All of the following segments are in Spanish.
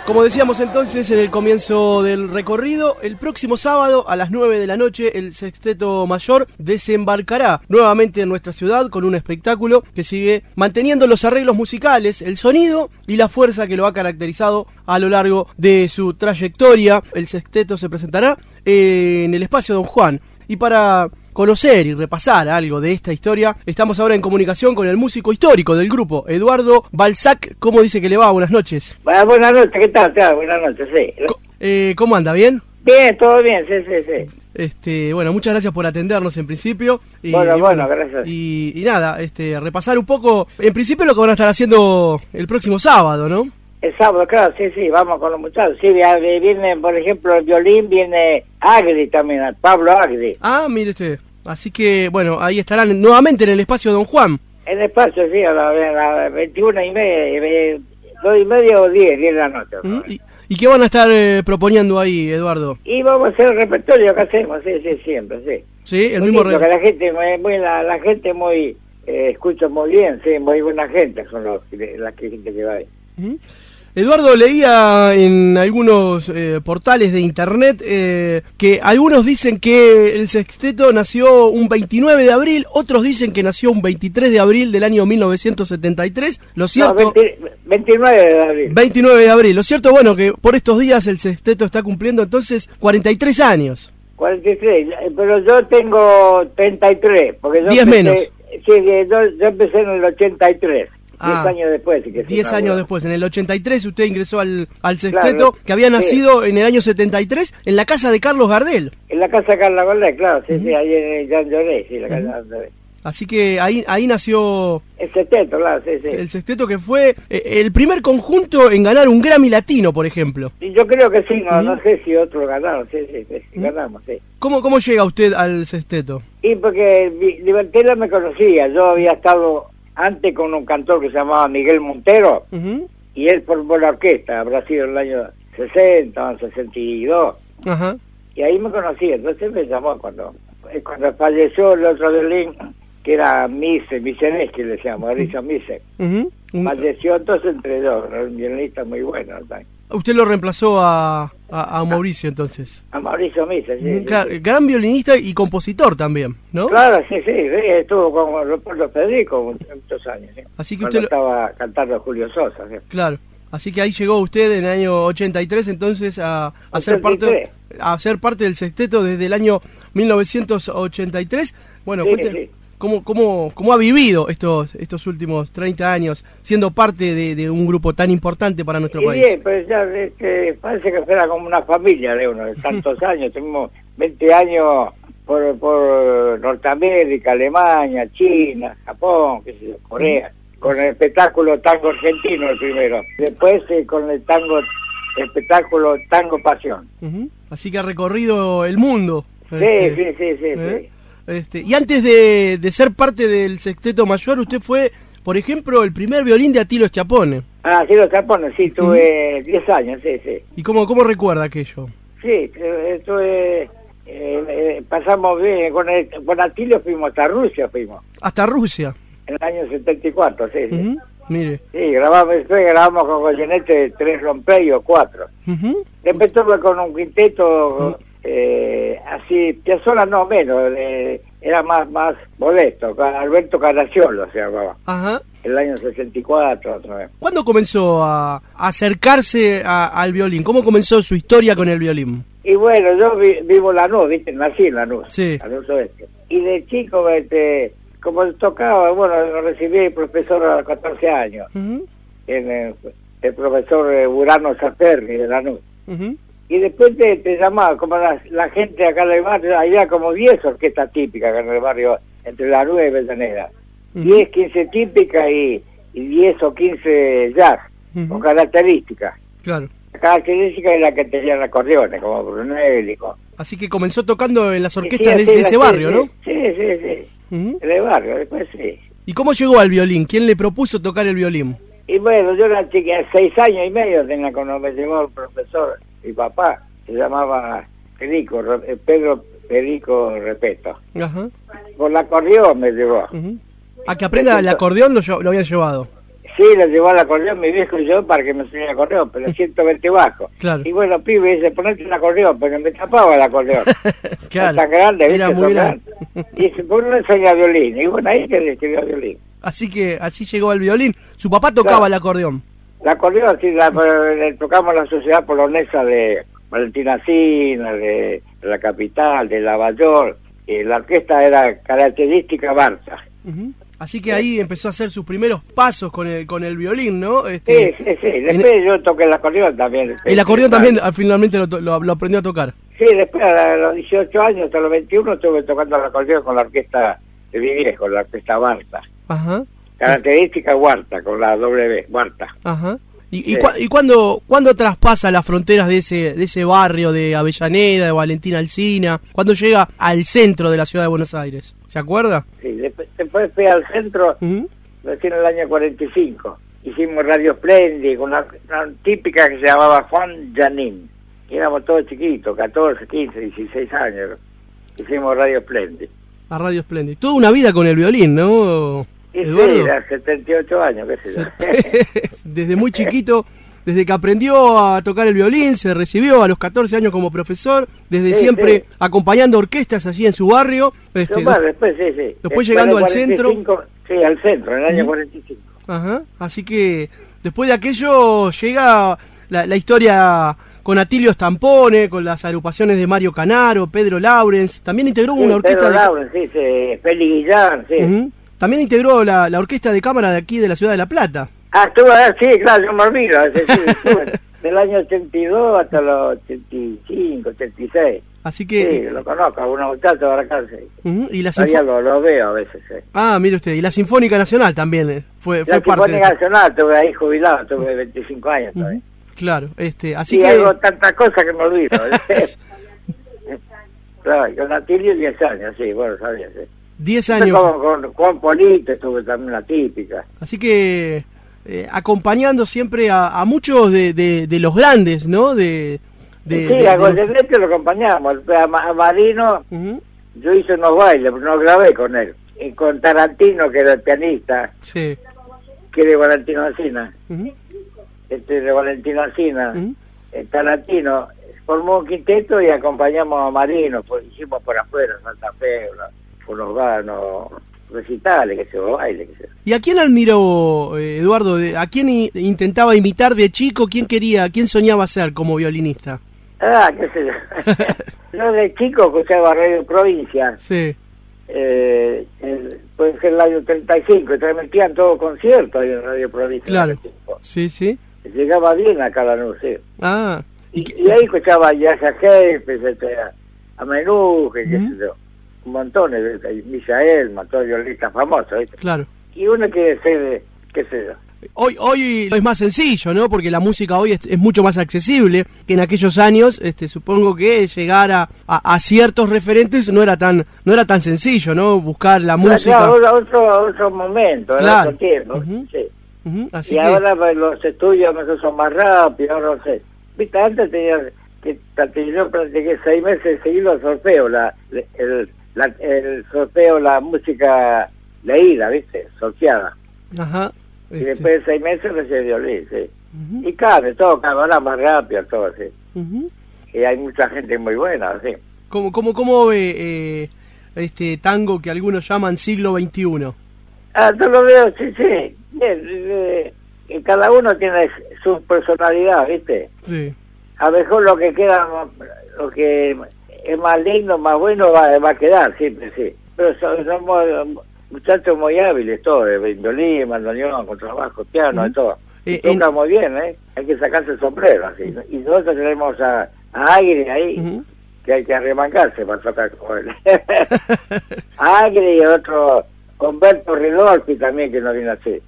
Como decíamos entonces en el comienzo del recorrido, el próximo sábado a las 9 de la noche el Sexteto Mayor desembarcará nuevamente en nuestra ciudad con un espectáculo que sigue manteniendo los arreglos musicales, el sonido y la fuerza que lo ha caracterizado a lo largo de su trayectoria. El Sexteto se presentará en el Espacio Don Juan, y para conocer y repasar algo de esta historia, estamos ahora en comunicación con el músico histórico del grupo, Eduardo Balzac. ¿Cómo dice que le va? Buenas noches. Buenas noches, ¿qué tal? Buenas noches, sí. ¿Cómo anda? ¿Bien? Bien, todo bien, sí. Bueno, muchas gracias por atendernos en principio. Bueno, gracias. Y nada, repasar un poco, en principio lo que van a estar haciendo el próximo sábado, ¿no? El sábado, claro, sí, vamos con los muchachos. Sí, viene, por ejemplo, el violín, viene Agri también, Pablo Agri. Ah, mire usted. Así que, bueno, ahí estarán nuevamente en el Espacio Don Juan. En el espacio, sí, a las 21:30, 2:30 o 10 de la noche. ¿No? ¿Y qué van a estar proponiendo ahí, Eduardo? Y vamos a hacer el repertorio que hacemos, sí, siempre, sí. Sí, el mismo repertorio. Que la gente muy escucha muy bien, sí, muy buena gente son la gente que va ahí. Eduardo, leía en algunos portales de internet que algunos dicen que el Sexteto nació un 29 de abril, otros dicen que nació un 23 de abril del año 1973. Lo cierto... No, 29 de abril. 29 de abril. Lo cierto, bueno, que por estos días el Sexteto está cumpliendo entonces 43 años. 43, pero yo tengo 33. Porque yo 10 menos. Sí, yo empecé en el 83. 10 años después. 10 años después, en el 83 usted ingresó al Sexteto, claro, que había nacido en el año 73 en la casa de Carlos Gardel. En la casa de Carlos Gardel, claro, sí, ahí en Jean Lloré, sí, la casa de Gardel. Así que ahí nació... El Sexteto, claro, sí. El Sexteto, que fue el primer conjunto en ganar un Grammy Latino, por ejemplo. Y yo creo que sí, no sé si otros ganaron, sí, ganamos, sí. ¿Cómo llega usted al Sexteto? Y porque Libertela me conocía, yo había estado... antes con un cantor que se llamaba Miguel Montero, y él formó la orquesta, habrá sido en el año 60, 62, y ahí me conocí. Entonces me llamó cuando falleció el otro violín, que era Misenes, que le decíamos, Mauricio Mise. Falleció, entonces entre dos, un violinista muy bueno. ¿Usted lo reemplazó a Mauricio entonces? A Mauricio Mise, sí. Gran violinista y compositor también, ¿no? Claro, sí, estuvo con Leopoldo Federico muchos años, ¿sí? Así que cuando usted estaba cantando Julio Sosa, ¿sí? Claro, así que ahí llegó usted en el año 83 entonces a ser parte del Sexteto desde el año 1983. Bueno, sí, cuente, ¿cómo ha vivido estos últimos 30 años siendo parte de un grupo tan importante para nuestro país? Bien, pues ya parece que fuera como una familia de uno, de tantos años. Tuvimos 20 años por Norteamérica, Alemania, China, Japón, Corea, con el espectáculo Tango Argentino el primero. Después con el espectáculo Tango Pasión. Así que ha recorrido el mundo. Sí. Y antes de ser parte del Sexteto Mayor, usted fue, por ejemplo, el primer violín de Atilo Schiappone. Ah, Atilo Schiappone, sí, tuve 10 años, sí. ¿Y cómo recuerda aquello? Sí, pasamos bien, con Atilo fuimos hasta Rusia, ¿Hasta Rusia? En el año 74, sí. Mire. Sí, grabamos con Goyeneche 3 rompellos, 4. Después tuve con un quinteto... así, Piazzolla no menos, era más modesto, Alberto Caracciolo se llamaba. El año 64 otra vez. ¿Cuándo comenzó a acercarse al violín? ¿Cómo comenzó su historia con el violín? Y bueno, yo vivo en Lanús, ¿viste? Nací en Lanús, sí. Lanús Oeste. Y de chico, como tocaba, bueno, recibí profesor a los 14 años, el profesor Urano Zaferri de Lanús. Y después te llamaba, como la gente acá en el barrio, había como 10 orquestas típicas acá en el barrio, entre Lanús y Avellaneda. 10, 15 típicas y 10 o 15 jazz, con características. Claro. La característica es la que tenían acordeones, como Brunelli. Así que comenzó tocando en las orquestas de ese barrio, ¿no? Sí. En el barrio, después sí. ¿Y cómo llegó al violín? ¿Quién le propuso tocar el violín? Y bueno, yo era chica, 6 años y medio tenía cuando me llevó el profesor, mi papá, se llamaba Pedro Perico Repeto. Por el acordeón me llevó. ¿A que aprenda el acordeón lo habían llevado? Sí, le llevó al acordeón mi viejo y yo para que me enseñara el acordeón, pero 120 bajo. Claro. Y bueno, pibe, dice, ponete el acordeón, porque me tapaba el acordeón. Claro. Tan grande, Era muy grande. Y dice, ¿por qué no enseña violín? Y bueno, ahí que le escribió violín. Así que así llegó al violín. Su papá tocaba Claro. el acordeón. El acordeón, sí, le tocamos la Sociedad Polonesa de Valentina Sina, de la Capital, de Lavallol. La orquesta era característica Barça. Uh-huh. Así que ahí empezó a hacer sus primeros pasos con el violín, ¿no? Sí. Después yo toqué el acordeón también. El acordeón también finalmente lo aprendió a tocar. Sí, después a los 18 años, hasta los 21, estuve tocando el acordeón con la orquesta de mi viejo, la orquesta Barta. Ajá. Característica Huarta, con la W, Huarta. Ajá. ¿Y cuándo traspasa las fronteras de ese barrio de Avellaneda, de Valentina Alsina? ¿Cuándo llega al centro de la ciudad de Buenos Aires? ¿Se acuerda? Sí, después fui al centro, recién en el año 45. Hicimos Radio Splendid, una típica que se llamaba Juan Janín. Éramos todos chiquitos, 14, 15, 16 años. Hicimos Radio Splendid. A Radio Splendid. Toda una vida con el violín, ¿no? Sí, Eduardo. sí, a 78 años, qué sé yo. Desde muy chiquito, desde que aprendió a tocar el violín, se recibió a los 14 años como profesor, desde siempre acompañando orquestas allí en su barrio. Después llegando al centro. Sí, al centro, en el año 45. Ajá, así que después de aquello llega la historia con Atilio Stampone, con las agrupaciones de Mario Canaro, Pedro Laurens. También integró una orquesta Pedro Laurens, sí, Félix Guillán, sí. También integró la orquesta de cámara de aquí de la ciudad de La Plata. Sí, claro, yo me olvido. Estuve del año 82 hasta los 85, 86. Así que... Sí, lo conozco, a unos muchachos de la cárcel. Y la todavía lo veo a veces. mire usted, y la Sinfónica Nacional también fue parte de... La Sinfónica Nacional, estuve ahí jubilado, tuve 25 años todavía. Claro, así y que... hago tantas cosas que me olvido. Claro, con Atilio 10 años, sí, bueno, sabía, sí. 10 años. Con Juan Polito estuve también una típica. Así que acompañando siempre a muchos de los grandes, ¿no? Sí, a Goyeneche lo acompañamos. A Marino, yo hice unos bailes, pero no grabé con él. Y con Tarantino, que era el pianista, que es de Valentino Alsina. De Valentino Alsina. Tarantino formó un quinteto y acompañamos a Marino, hicimos por afuera, Santa Fe, unos recitales, que se baile, que se... ¿Y a quién admiró, Eduardo? ¿A quién intentaba imitar de chico? ¿Quién soñaba ser como violinista? Qué sé yo. Yo de chico escuchaba Radio Provincia. Sí. Puede ser el año 35, y transmitían todo conciertos ahí en Radio Provincia. Claro. Sí. Llegaba bien acá la noche. Y ahí escuchaba ya a Jefes, a Menuje, qué sé yo. Un montón, Misael, todos violistas famosos, ¿viste? Claro. Y uno quiere ser, qué sé yo. Hoy es más sencillo, ¿no? Porque la música hoy es mucho más accesible que en aquellos años. Supongo que llegar a ciertos referentes no era tan sencillo, ¿no? Buscar la música. Claro, otro momento, claro. Otro tiempo. Sí. Así y ahora los estudios son más rápidos, ahora no sé. Viste, antes yo practiqué 6 meses seguidos solfeo, el solfeo, la música leída, ¿viste? Solfeada. Ajá. Y después de 6 meses recibí violín, sí. Y todo ahora más rápido, todo, sí. Y hay mucha gente muy buena, sí. ¿Cómo ve este tango que algunos llaman siglo XXI? Yo lo veo, sí. Bien, cada uno tiene su personalidad, ¿viste? Sí. A lo mejor lo que queda, lo que es más lindo, más bueno, va a quedar siempre, sí. Pero somos muchachos muy hábiles, todos, de violín, bandoneón, contrabajo, piano, de todo. Toca muy bien, Hay que sacarse el sombrero, así. Y nosotros tenemos a Agri ahí, que hay que arremangarse para tocar con él. Agri y otro, Humberto Ridolfi también, que no viene así.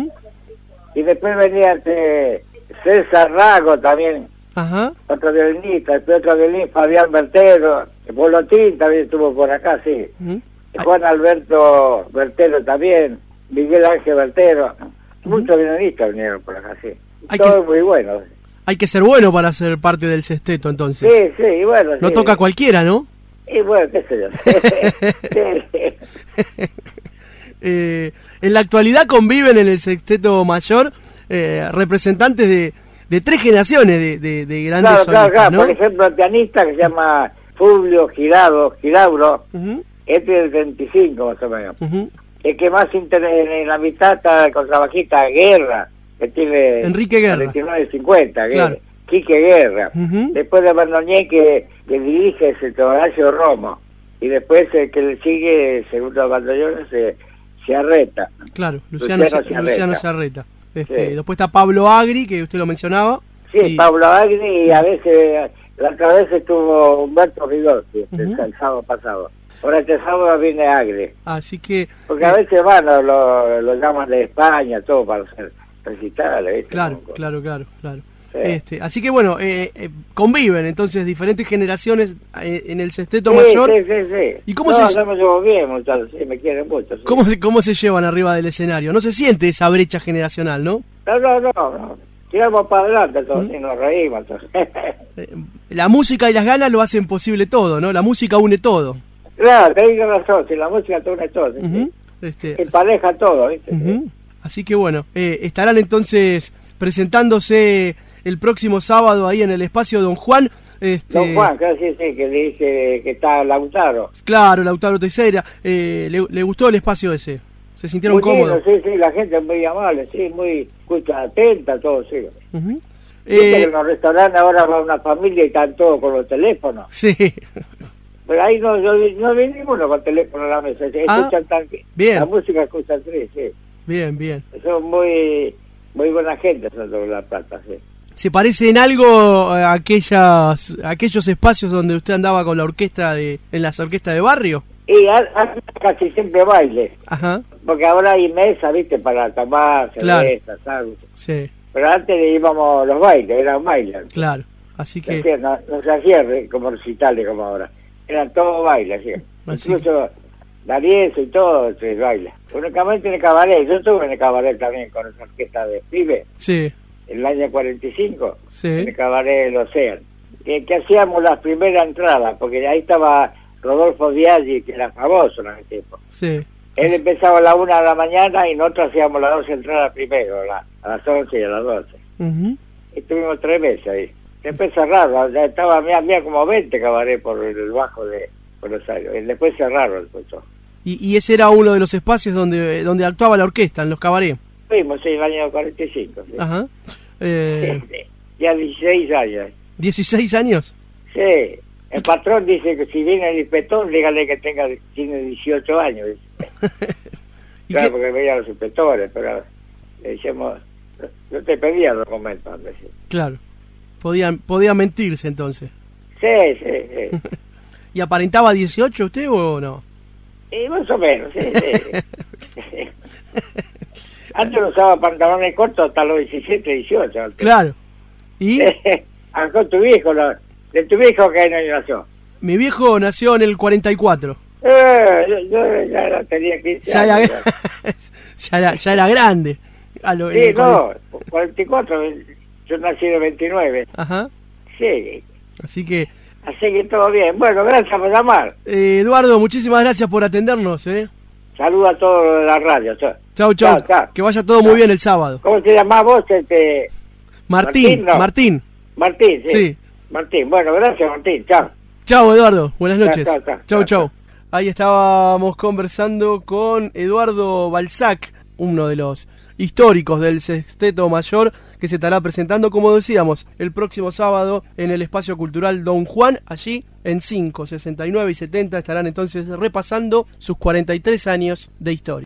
Y después venía César Rago también, otro violinista, después otro violín, Fabián Bertero, Bolotín también estuvo por acá, sí. Juan Alberto Bertero también, Miguel Ángel Bertero, muchos violinistas vinieron por acá, sí. Todo muy bueno. Hay que ser bueno para ser parte del sexteto, entonces. Sí, y bueno. No toca cualquiera, ¿no? Y bueno, qué sé yo. En la actualidad conviven en el Sexteto Mayor representantes de 3 generaciones de grandes solistas, ¿no? Por ejemplo, el pianista que se llama Fulvio Girauro, este es del 35 más o menos. El que más en la mitad está el contrabajista Guerra, que tiene Enrique Guerra, 29-50, claro. Quique Guerra. Después de Bandoñé que dirige es el Horacio Romo. Y después el que le sigue, segundo bandoneón, Ciarreta. Claro, Luciano Ciarreta. Sí. Después está Pablo Agri, que usted lo mencionaba. Sí, Pablo Agri, y a veces, la otra vez estuvo Humberto Rigotti, el sábado pasado. Ahora este sábado viene Agri. Así que... Porque a veces van, lo llaman de España, todo para hacer recitales, ¿viste? Claro. Sí. Así que bueno, conviven entonces diferentes generaciones en el Sexteto Mayor. Sí. ¿Y cómo yo me llevo bien, muchachos, sí, me quieren mucho. Sí. ¿Cómo se llevan arriba del escenario? No se siente esa brecha generacional, ¿no? No. Tiramos para adelante todos y nos reímos. La música y las ganas lo hacen posible todo, ¿no? La música une todo. Claro, tenés razón, si la música te une todo. Empareja todo, ¿viste? Así que bueno, estarán entonces presentándose el próximo sábado ahí en el espacio Don Juan. Don Juan, claro, sí, que le dice que está Lautaro. Claro, Lautaro Teixeira. ¿Le gustó el espacio ese? ¿Se sintieron cómodos? Sí, la gente es muy amable, sí, muy atenta, todo, sí. Que en los restaurantes ahora va una familia y están todos con los teléfonos. Sí. Pero ahí no vi ninguno con teléfono en la mesa. Escuchan bien. La música escuchan tres, sí. Bien. Son muy buena gente, son de La Plata, sí. ¿Se parece en algo a aquellos espacios donde usted andaba con la orquesta en las orquestas de barrio? Y casi siempre baile. Ajá. Porque ahora hay mesa, ¿viste? Para tomar cerveza, claro. Sí. Pero antes íbamos los bailes, eran bailes. Claro, así que... No se hacía como recitales como ahora. Eran todos bailes, ¿sí? Incluso D'Arienzo y todo se baila. Únicamente en el cabaret. Yo estuve en el cabaret también con esa orquesta de Pibe. Sí. En el año 45. Sí. En el cabaret del Océano. Que hacíamos las primeras entradas, porque ahí estaba Rodolfo Biaggi, que era famoso en ese tiempo. Sí. Él empezaba a la 1 de la mañana y nosotros hacíamos las 2 entradas primero, a las 11 y a las 12. Estuvimos 3 meses ahí. Después cerraron, ya estaba, había como 20 cabaret por el bajo de Buenos Aires. Después cerraron el puesto. ¿Y ese era uno de los espacios donde actuaba la orquesta, en los cabarets? Fuimos, sí, en el año 45. Sí. Ajá. Ya 16 años. ¿16 años? Sí. El patrón dice que si viene el inspector, dígale que tiene 18 años. Claro, porque veía a los inspectores, pero le decíamos, no te pedía documentos. Antes. Claro. Podía mentirse entonces. Sí. ¿Y aparentaba 18 usted o no? Más o menos, sí. Antes no usaba pantalones cortos hasta los 17, 18. Antes. Claro. ¿Y? Con tu viejo, de tu viejo que año nació. Mi viejo nació en el 44. Yo ya tenía 15 años. Ya era grande. Sí, 44, yo nací de 29. Ajá. Sí. Así que todo bien. Bueno, gracias por llamar. Eduardo, muchísimas gracias por atendernos. Saludos a todos los de la radio. Chau. Que vaya todo muy bien el sábado. ¿Cómo te llamás vos? Martín, sí. Martín, bueno, gracias Martín, chao. Chao Eduardo, buenas noches. Chao. Ahí estábamos conversando con Eduardo Balzac, uno de los históricos del Sexteto Mayor, que se estará presentando, como decíamos, el próximo sábado en el Espacio Cultural Don Juan. Allí en 5, 69 y 70 estarán entonces repasando sus 43 años de historia.